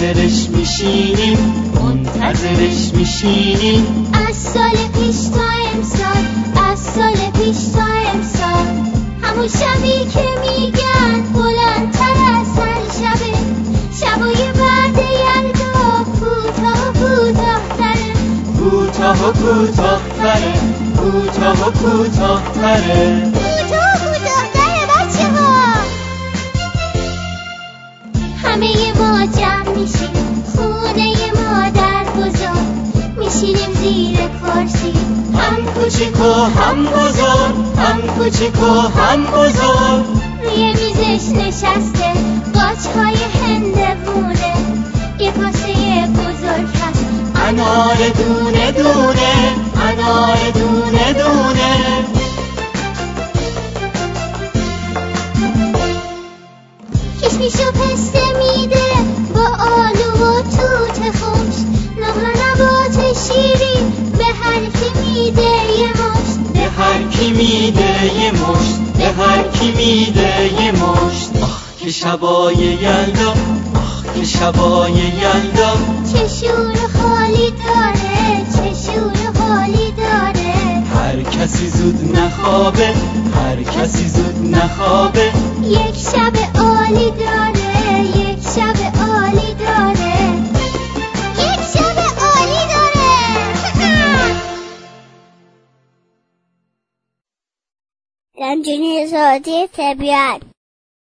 منتظرش میشینیم از سال پیش تا امسال، از سال پیش تا امسال. همون شبی که میگن بلندتر از هر شبه، شبای بعد یلدا کوتاه و کوتاه‌تره، کوتاه و کوتاه‌تره، کوتاه و کوتاه‌تره، کوتاه و کوتاه‌تره بچه‌ها. همه ما جمع میشیم خونه مادر بزرگ، میشینیم زیر کرسی، هم کوچیک و هم بزرگ، هم کوچیک و هم بزرگ. روی میزش نشسته قاچهای هندوونه، یه کاسه بزرگ هست انار دونه دونه، انار دونه دونه. کشمیش و پسته میده با آلو و توت خوش، نقل و نبات شیرین به هر کی میده یه مشت، به هر کی میده یه مشت، به هر کی میده یه مشت. آخ که شبای یلدا، آخ که شبای یلدا. چه شور و حالی داره، چه شور و حالی داره. هر کسی زود نخوابه، هر کسی زود نخوابه. یک شب عالی داره، یک شب عالی داره، یک شب عالی داره. رنجونی زادی طبیعت.